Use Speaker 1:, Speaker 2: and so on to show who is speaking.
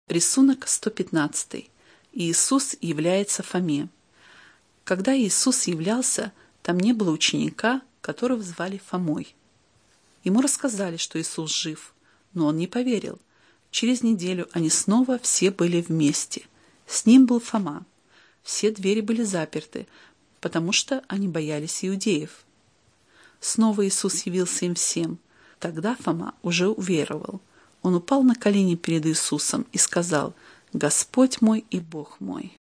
Speaker 1: Рисунок 115. Иисус является Фоме. Когда Иисус являлся, там не было ученика, которого звали Фомой. Ему рассказали, что Иисус жив, но он не поверил. Через неделю они снова все были вместе. С ним был Фома. Все двери были заперты, потому что они боялись иудеев. Снова Иисус явился им всем. Тогда Фома уже уверовал. Он упал на колени перед Иисусом и сказал: «Господь мой и Бог мой».